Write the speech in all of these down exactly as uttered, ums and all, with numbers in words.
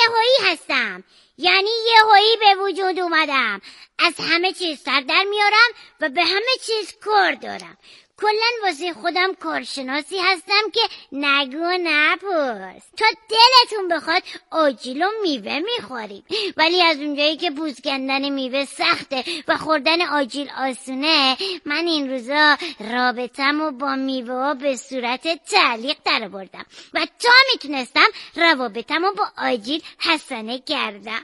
یهویی هستم، یعنی یهویی به وجود اومدم. از همه چیز سر در میارم و به همه چیز کار دارم. کلن واسه خودم کارشناسی هستم که نگو نپرس. تا دلتون بخواد آجیل و میوه میخوریم، ولی از اونجایی که پوست کندن میوه سخته و خوردن آجیل آسونه، من این روزا رابطم و با میوه ها به صورت تعلیق در بردم و تا میتونستم روابطم و با آجیل حسنه کردم.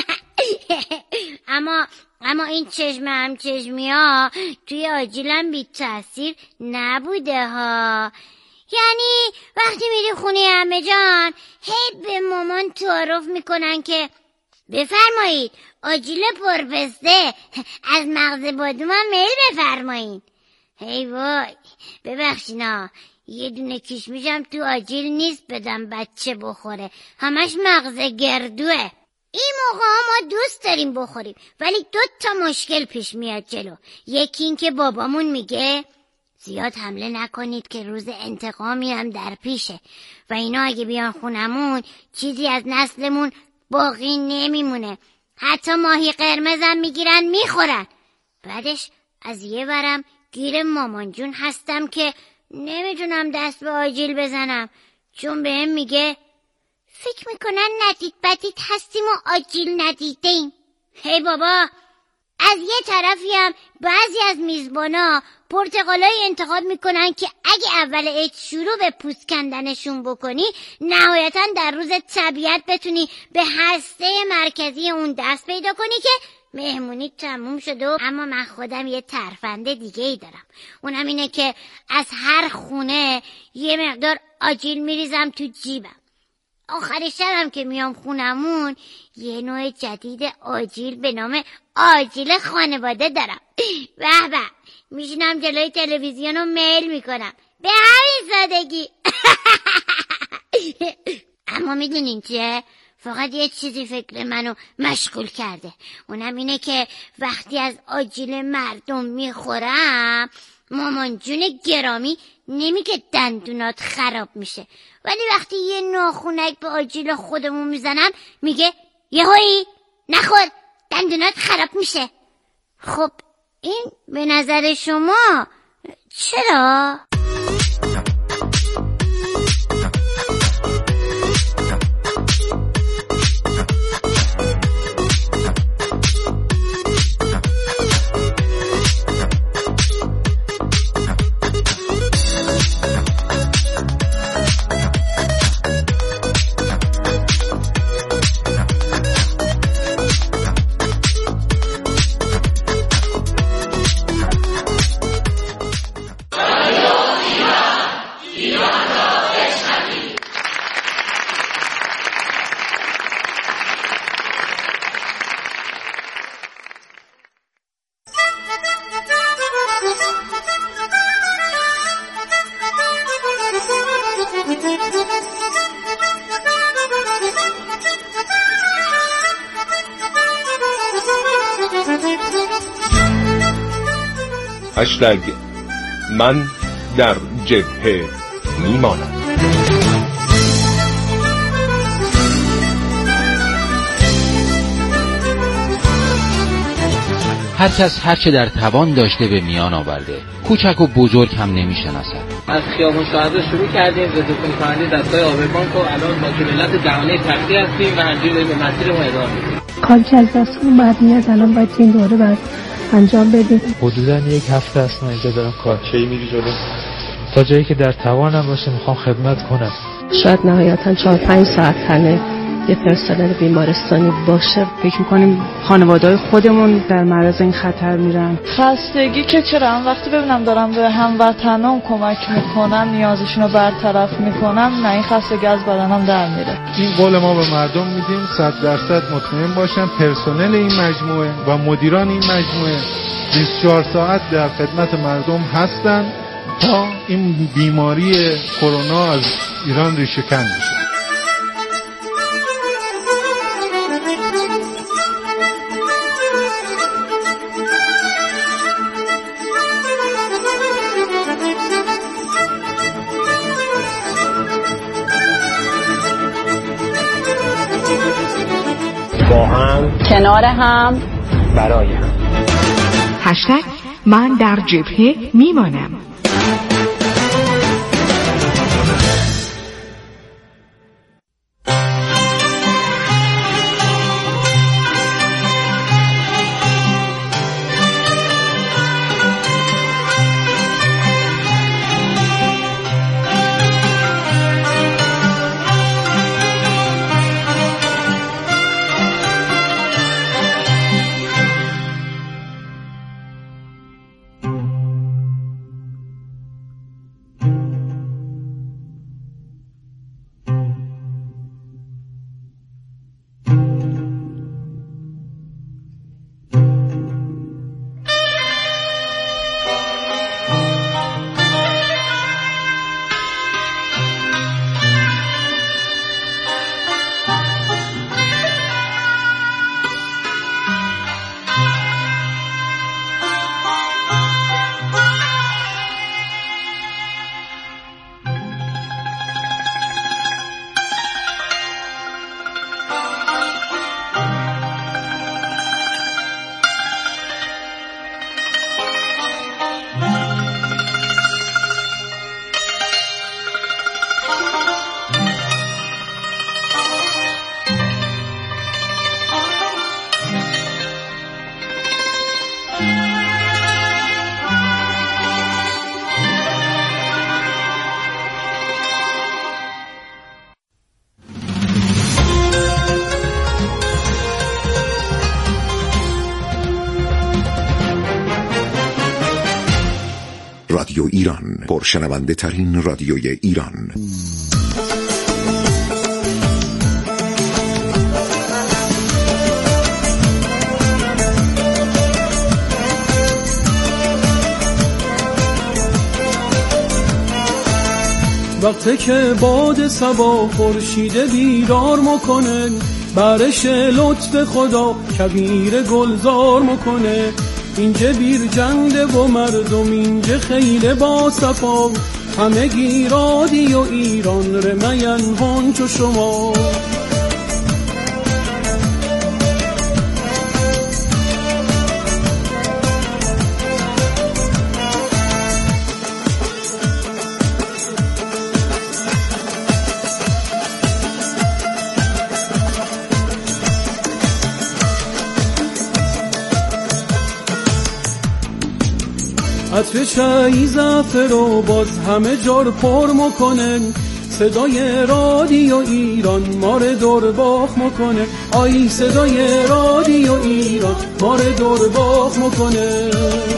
اما اما این چشم هم چشمی ها توی آجیلم بی تأثیر نبوده ها. یعنی وقتی میری خونه عمه جان هی به مامان تعارف میکنن که بفرمایید آجیل پرپسته از مغز بادومم میل بفرمایید. هی وای ببخشینا، یه دونه کشمیشم تو آجیل نیست بدم بچه بخوره، همش مغز گردوه. این موقع ما دوست داریم بخوریم، ولی دو تا مشکل پیش میاد جلو. یکی این که بابامون میگه زیاد حمله نکنید که روز انتقامی هم در پیشه و اینا اگه بیان خونمون چیزی از نسلمون باقی نمیمونه، حتی ماهی قرمزم میگیرن میخورن. بعدش از یه ورم گیر مامان جون هستم که نمیتونم دست به آجیل بزنم، چون بهم میگه فکر میکنن ندید بدید هستیم و آجیل ندیدیم. هی بابا، از یه طرفی هم بعضی از میزبانا پرتقالای انتخاب میکنن که اگه اول عید شروع به پوست کندنشون بکنی، نهایتا در روز طبیعت بتونی به هسته مرکزی اون دست پیدا کنی که مهمونی تموم شده. اما من خودم یه ترفنده دیگه ای دارم، اونم اینه که از هر خونه یه مقدار آجیل میریزم تو جیبم. آخر شبم که میام خونمون یه نوع جدید آجیل به نام آجیل خانواده دارم. به به، میشینم جلوی تلویزیون و میل میکنم، به همین سادگی. اما میدونین چه؟ فقط یه چیزی فکر منو مشغول کرده، اونم اینه که وقتی از آجیل مردم میخورم مامان جون گرامی نمیگه دندونات خراب میشه، ولی وقتی یه ناخونک به آجیل خودمون میزنم میگه یهویی نخور دندونات خراب میشه. خب این به نظر شما چرا؟ هشتگ من در جبهه میمانم. هر کس هر چه در توان داشته به میان آورده، کوچک و بزرگ هم نمیشناسد. از خیابون شهدا شروع کردیم به تکون کننده دستای آبربانک و الان با ملت جهانی تختی هستیم و همینجوری به مسیر ما ادامه میدیم. کاری که از دستمون بعد میاد الان باید این دوره بعد انجام بدیم. حدوداً یک هفته است من اینجا دارم کار. چی میری جلو؟ تا جایی که در توانم باشه میخوام خدمت کنم. شاید نهایتاً چهار پنج ساعت تنه یه پرسنل بیمارستانی باشه. فکر میکنیم خانواده‌های خودمون در معرض این خطر میرن. خستگی که چرا هم وقتی ببینم دارم به هموطنام کمک میکنم، نیازشون رو برطرف میکنم، نه این خستگی از بدنم در میره. این قول ما به مردم میدیم صد درصد مطمئن باشن پرسنل این مجموعه و مدیران این مجموعه بیست و چهار ساعت در خدمت مردم هستن تا این بیماری کرونا از ایران ریشه کن بشه. با هم، کنار هم، برای هم. هشتگ من در جبهه میمانم. رادیو ایران، پرشنونده ترین رادیوی ایران. وقتی که باد صبا خورشید بیدار مکنه، برش لطف خدا کبیر گلزار مکنه. اینجا بیر جنده و مردم اینجا خیلی با صفا، همه گیرادی و ایران رمین هون چو شما. عطر چای زعفر رو باز همه جار پر مکنه، صدای رادیو ایران مار دور باخ مکنه. آی صدای رادیو ایران مار دور باخ مکنه.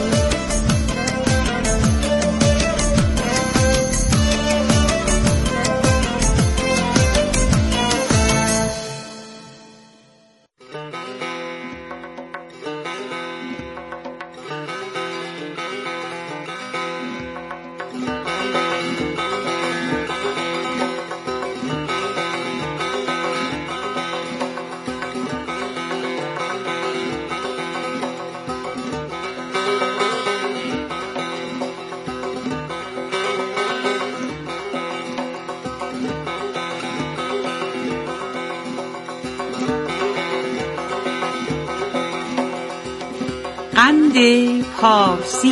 قند پارسی.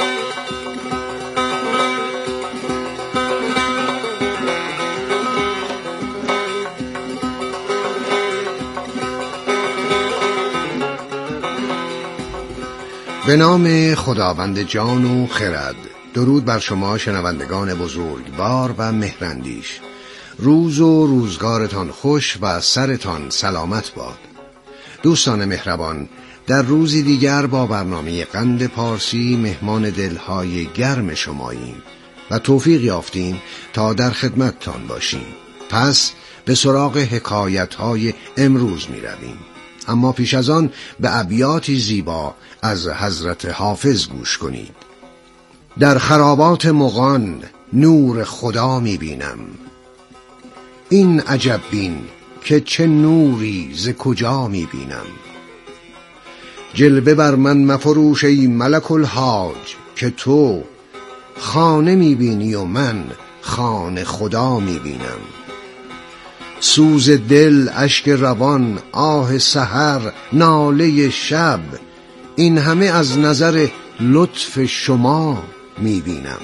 به نام خداوند جان و خرد. درود بر شما شنوندگان بزرگوار و مهراندیش. روز و روزگارتان خوش و سرتان سلامت باد. دوستان مهربان، در روزی دیگر با برنامه قند پارسی مهمان دلهای گرم شماییم و توفیق یافتیم تا در خدمتتان باشیم. پس به سراغ حکایت‌های امروز می رویم. اما پیش از آن به ابیاتی زیبا از حضرت حافظ گوش کنید. در خرابات مغان نور خدا می بینم، این عجب بین که چه نوری ز کجا می بینم. جلوه بر من مفروش ای ملک الحاج، که تو خانه می بینی و من خانه خدا می بینم. سوز دل، اشک روان، آه سحر، ناله شب، این همه از نظر لطف شما میبینم.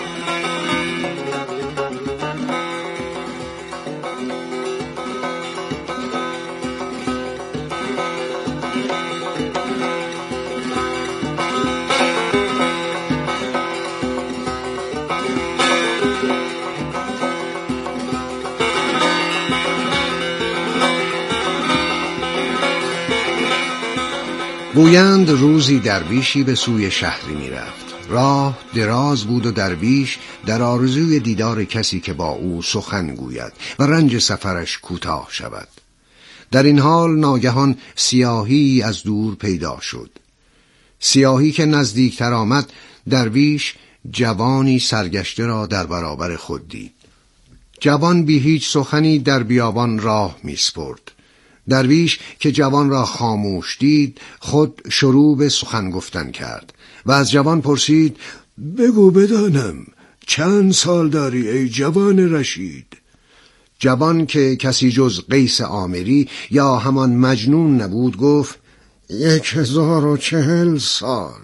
گویند روزی درویشی به سوی شهری می رفت. راه دراز بود و درویش در آرزوی دیدار کسی که با او سخن گوید و رنج سفرش کوتاه شود. در این حال ناگهان سیاهی از دور پیدا شد. سیاهی که نزدیکتر آمد، درویش جوانی سرگشته را در برابر خود دید. جوان بی هیچ سخنی در بیابان راه می سپرد. درویش که جوان را خاموش دید، خود شروع به سخن گفتن کرد و از جوان پرسید: بگو بدانم چند سال داری ای جوان رشید؟ جوان که کسی جز قیس آمری یا همان مجنون نبود گفت: یک هزار و چهل سال.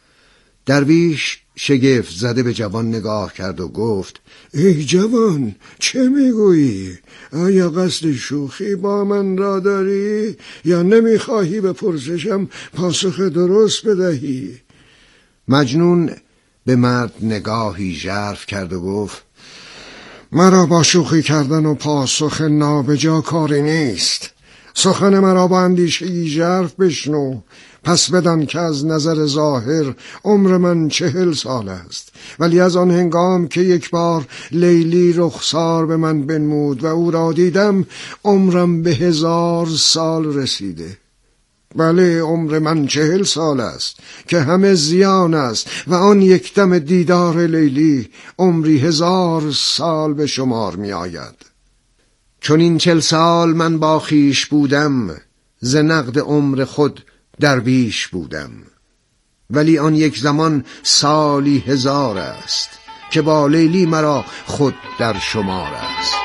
درویش شگفت زده به جوان نگاه کرد و گفت: ای جوان، چه میگویی؟ آیا قصد شوخی با من را داری یا نمیخواهی به پرسشم پاسخ درست بدهی؟ مجنون به مرد نگاهی ژرف کرد و گفت: مرا با شوخی کردن و پاسخ نابجا کاری نیست. سخن مرا با اندیشه‌ای ژرف بشنو. پس بدان که از نظر ظاهر عمر من چهل سال است، ولی از آن هنگام که یک بار لیلی رخسار به من بنمود و او را دیدم، عمرم به هزار سال رسیده. بله، عمر من چهل سال است که همه زیان است و آن یک دم دیدار لیلی عمری هزار سال به شمار می آید. چون این چل سال من با خویش بودم، ز نقد عمر خود درویش بودم، ولی آن یک زمان سالی هزار است که با لیلی مرا خود در شمار است.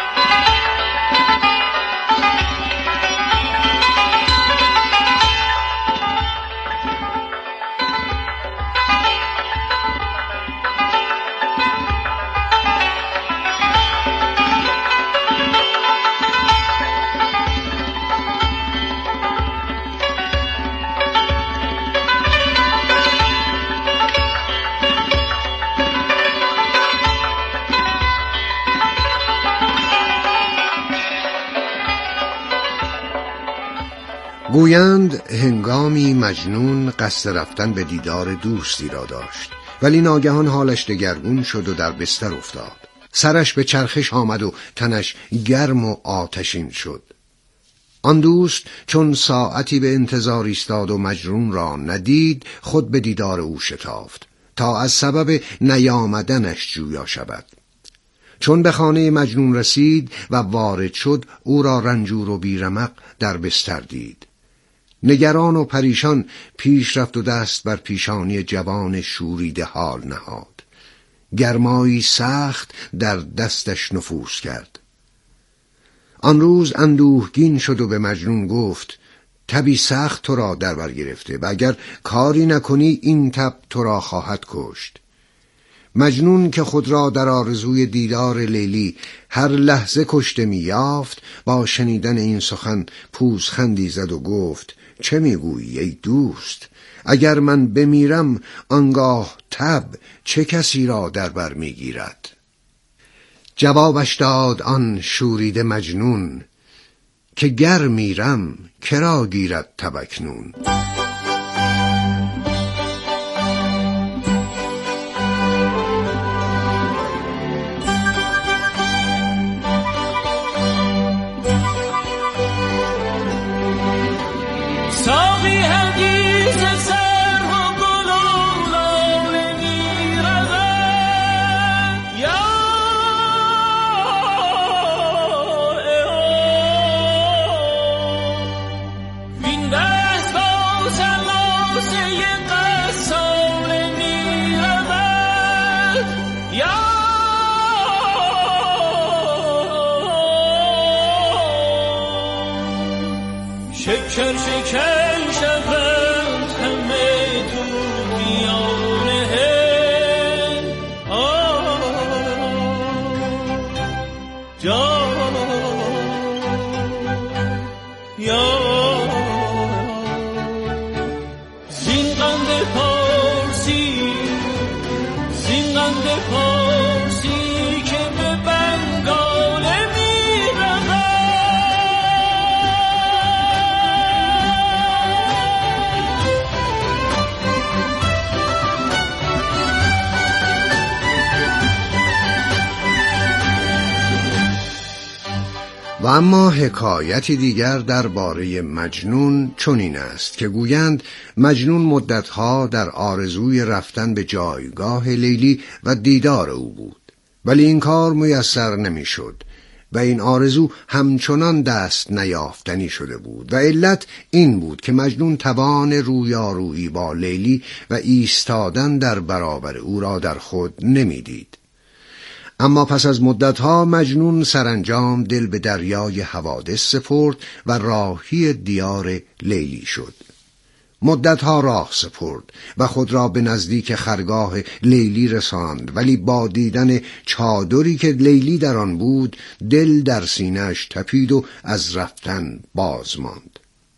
گویند هنگامی مجنون قصد رفتن به دیدار دوستی را داشت، ولی ناگهان حالش دگرگون شد و در بستر افتاد. سرش به چرخش آمد و تنش گرم و آتشین شد. آن دوست چون ساعتی به انتظار ایستاد و مجنون را ندید، خود به دیدار او شتافت تا از سبب نیامدنش جویا شود. چون به خانه مجنون رسید و وارد شد، او را رنجور و بیرمق در بستر دید. نگران و پریشان پیش رفت و دست بر پیشانی جوان شوریده حال نهاد. گرمایی سخت در دستش نفوذ کرد. آن روز اندوهگین شد و به مجنون گفت: تبی سخت تو را در بر گرفته و اگر کاری نکنی این تب تو را خواهد کشت. مجنون که خود را در آرزوی دیدار لیلی هر لحظه کشته می یافت، با شنیدن این سخن پوزخندی زد و گفت: چه میگویی ای دوست؟ اگر من بمیرم آنگاه تب چه کسی را در بر میگیرد؟ جوابش داد آن شوریده مجنون که گر میرم کرا گیرد تب اکنون. شکر شکر شود همه تو میانه جان یا زین قند پارسی زین قند پارسی که به بنگاله میرود و اما حکایتی دیگر درباره مجنون چنین است که گویند مجنون مدتها در آرزوی رفتن به جایگاه لیلی و دیدار او بود، ولی این کار میسر نمیشد و این آرزو همچنان دست نیافتنی شده بود و علت این بود که مجنون توان رویارویی با لیلی و ایستادن در برابر او را در خود نمیدید. اما پس از مدتها مجنون سرانجام دل به دریای حوادث سپرد و راهی دیار لیلی شد. مدتها راه سپرد و خود را به نزدیک خرگاه لیلی رساند، ولی با دیدن چادری که لیلی در آن بود دل در سینه‌اش تپید و از رفتن باز ماند.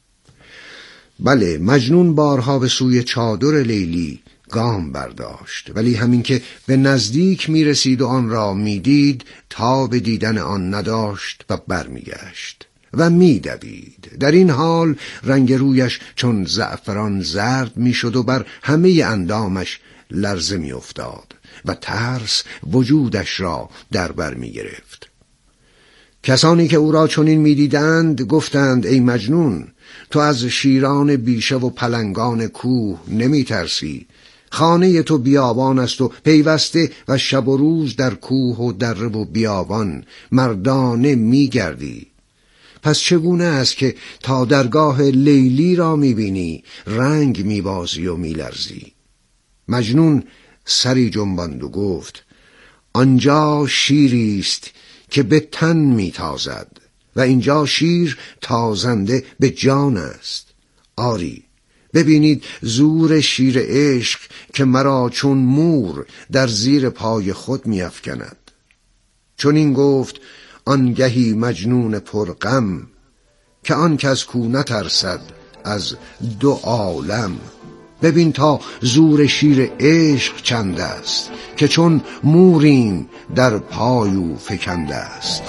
بله، مجنون بارها به سوی چادر لیلی گام برداشت، ولی همین که به نزدیک می رسید و آن را می دید تا به دیدن آن نداشت و برمی گشت و می دوید. در این حال رنگ رویش چون زعفران زرد می شد و بر همه اندامش لرزه می افتاد و ترس وجودش را در بر می گرفت. کسانی که او را چنین می دیدند گفتند ای مجنون، تو از شیران بیشه و پلنگان کوه نمی ترسی؟ خانه تو بیابان است و پیوسته و شب و روز در کوه و دره و بیابان مردانه می گردی. پس چگونه است که تا درگاه لیلی را می بینی رنگ می بازی و می لرزی؟ مجنون سری جنباند و گفت آنجا شیری است که به تن می تازد و اینجا شیر تازنده به جان است. آری، ببینید زور شیر عشق که مرا چون مور در زیر پای خود می افکند. چون این گفت آنگهی مجنون پرغم که آن کس کو نترسد از دو عالم. ببین تا زور شیر عشق چند است که چون موریم در پایو فکنده است.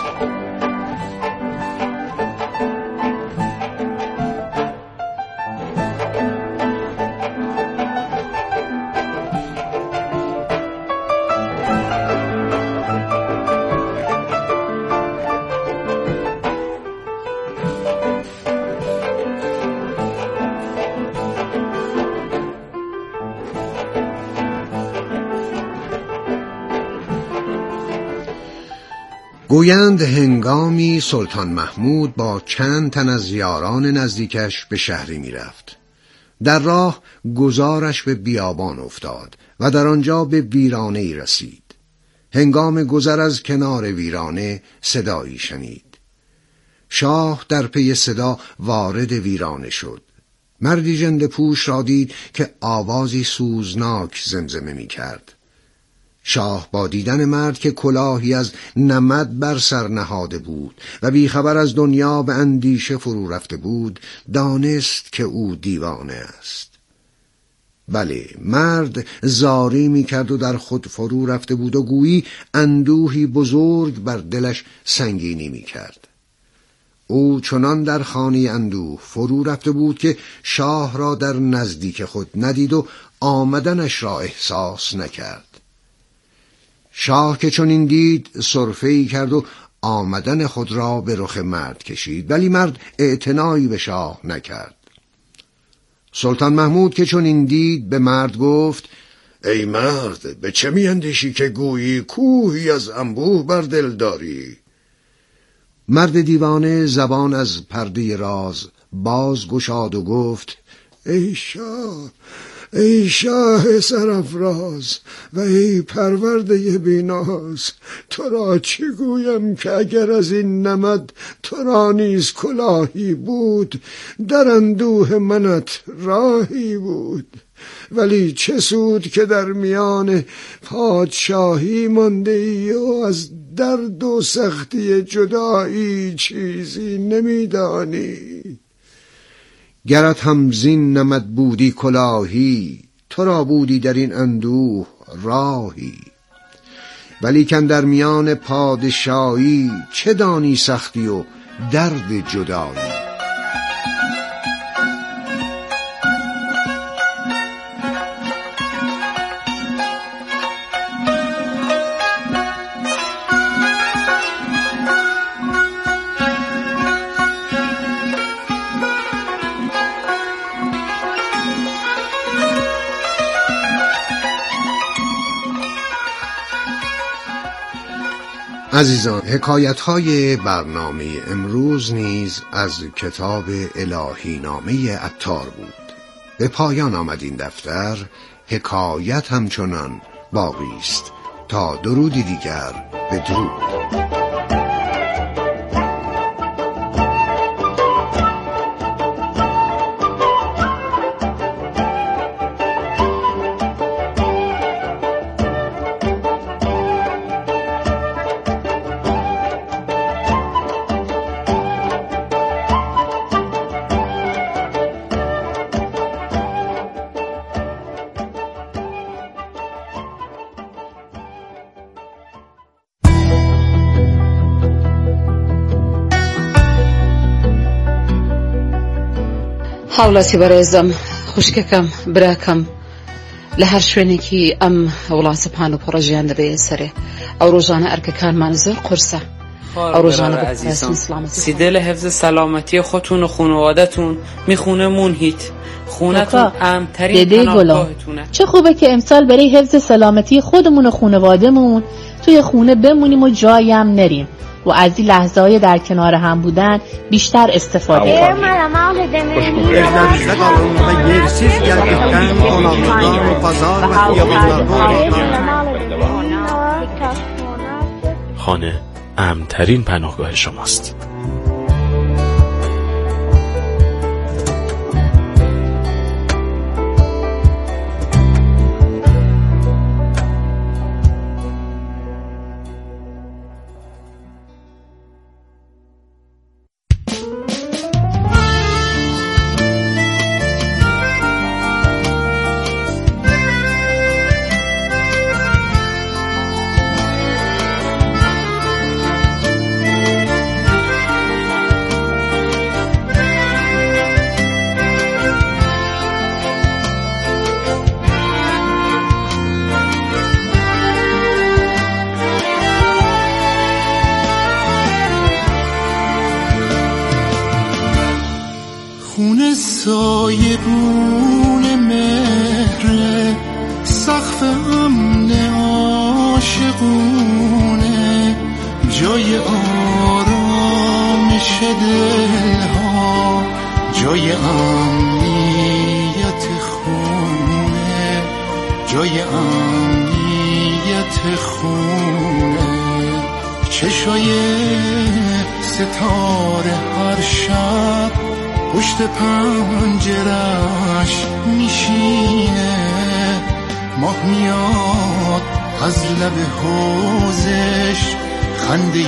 گویند هنگامی سلطان محمود با چند تن از یاران نزدیکش به شهری می رفت. در راه گذارش به بیابان افتاد و در آنجا به ویرانه‌ای رسید. هنگام گذر از کنار ویرانه صدایی شنید. شاه در پی صدا وارد ویرانه شد. مردی ژنده پوش را دید که آوازی سوزناک زمزمه می کرد. شاه با دیدن مرد که کلاهی از نمد بر سر نهاده بود و بیخبر از دنیا به اندیشه فرو رفته بود دانست که او دیوانه است. بله، مرد زاری می کرد و در خود فرو رفته بود و گویی اندوهی بزرگ بر دلش سنگینی می کرد. او چنان در خانه اندوه فرو رفته بود که شاه را در نزدیک خود ندید و آمدنش را احساس نکرد. شاه که چون این دید سرفه‌ای کرد و آمدن خود را به رخ مرد کشید، ولی مرد اعتنایی به شاه نکرد. سلطان محمود که چون این دید به مرد گفت ای مرد، به چه می اندیشی که گویی کوهی از انبوه بر دل داری؟ مرد دیوانه زبان از پرده راز باز گشاد و گفت ای شاه، ای شاه سرافراز و ای پرورده بیناز، تو را چه گویم که اگر از این نمد تو را نیز کلاهی بود، در اندوه منت راهی بود. ولی چه سود که در میان پادشاهی مانده ای و از درد و سختی جدایی چیزی نمیدانی. گرت هم زین نمد بودی کلاهی، تو را بودی در این اندوه راهی. ولی کن در میان پادشاهی، چه دانی سختی و درد جدایی. عزیزان، حکایت‌های برنامه امروز نیز از کتاب الهی نامه عطار بود. به پایان آمد این دفتر. حکایت همچنان باقی است. تا درودی دیگر، بدرود. هاوڵاتی بەڕێزم، خوشکەکەم، براکەم، لە هەر شوێنێکی ئەم وڵاتە پان و پڕەژیان دەبێت سەرێ. ئەو ڕۆژانە ئەرکەکانمان زۆر قورسە. ئەو ڕۆژانە بەپارێزن سلامەتی. سیدە لە حفظ سلامەتی خۆتون و خانوادەتون میخونمون هیت. خونتون امترین پناهگاهتونه. چه خوبه که امسال برای حفظ سلامتی خودمون و خانوادهمون توی خونه بمونیم و جایی هم نریم و از این لحظه های در کنار هم بودن بیشتر استفاده کنیم. خانه امن‌ترین پناهگاه شماست. خونه سایبون مهره، سقف امن عاشقونه، جای آرامش دلها، جای امنیت خونه، جای امنیت خونه. چشای ستاره هر شب پشت پنجرش میشینه، ماه میاد از لب حوضش خنده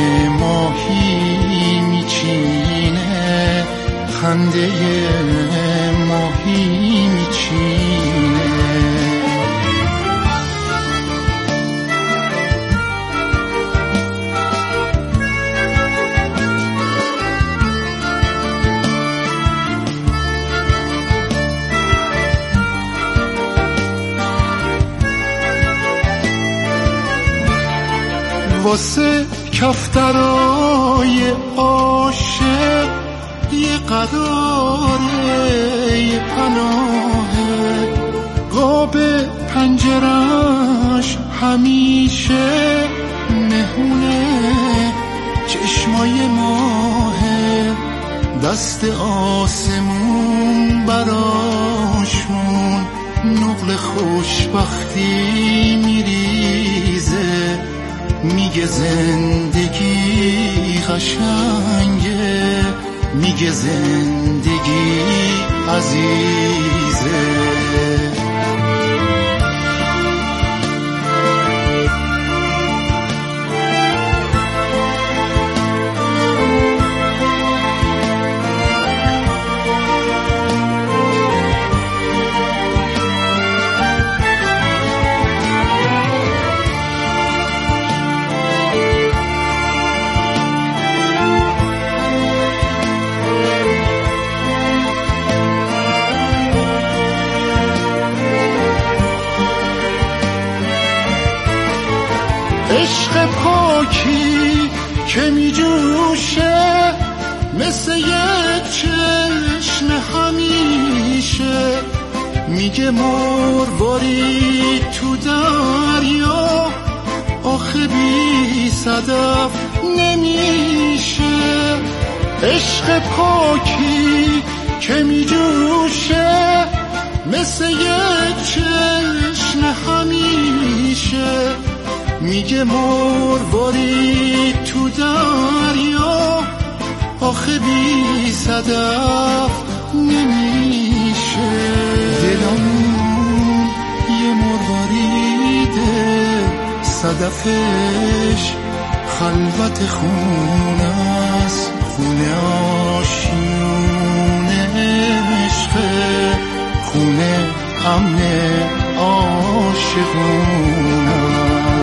ماهی میچینه، خنده ماهی میچینه. واسه کفترای عاشق یه قراره، یه پناهه، قاب پنجرش همیشه مهونه، چشمای ماهه، دست آسمون براشون نقل خوشبختی میریزه، میگه زندگی قشنگه، میگه زندگی عزیزه. عشق پاکی که می جوشه مثل یک چشم همیشه، میگه مرواری تو دریا آخه بی صدف نمیشه. عشق پاکی که می جوشه مثل یک چشم همیشه، میگه مرواری تو دریا آخه بی صدف نمیشه. دلمون یه مروریده، صدفش خلوت خونه است، خونه آشیونه عشقه، خونه امن عاشقونه.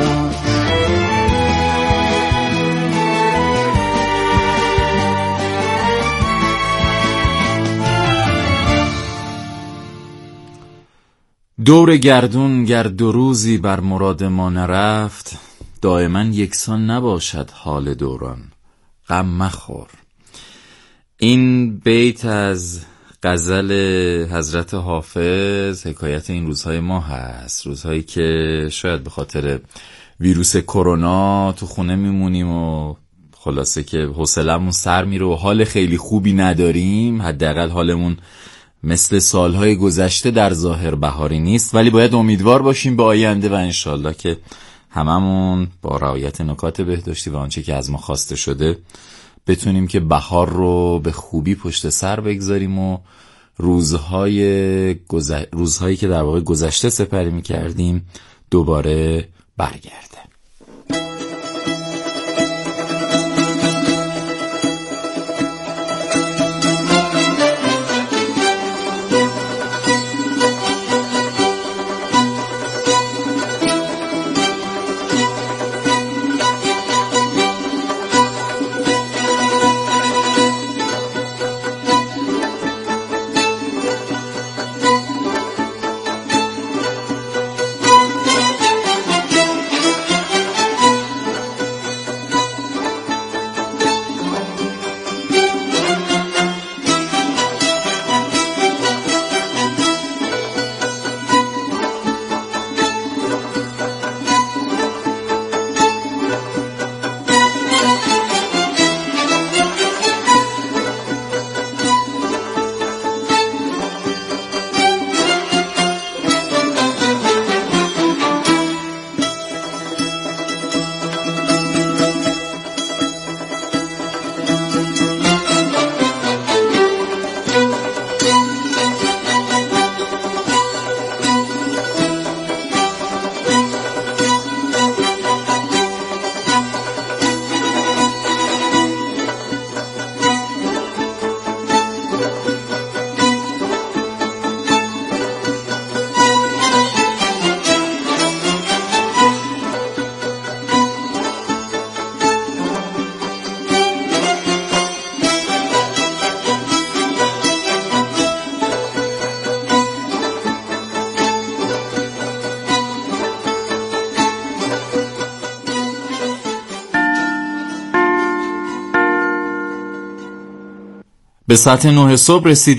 دور گردون گر دو روزی بر مراد ما نرفت، دائما یکسان نباشد حال دوران، غم مخور. این بیت از غزل حضرت حافظ حکایت این روزهای ما هست، روزهایی که شاید به خاطر ویروس کرونا تو خونه میمونیم و خلاصه که حوصله‌مون سر میره و حال خیلی خوبی نداریم، حداقل حالمون مثل سالهای گذشته در ظاهر بهاری نیست، ولی باید امیدوار باشیم به آینده و انشالله که هممون با رعایت نکات بهداشتی و آنچه که از ما خواسته شده بتونیم که بهار رو به خوبی پشت سر بگذاریم و روزهای گذ... روزهایی که در واقع گذشته سپری می‌کردیم دوباره برگرده. به ساعت نه صبح رسید.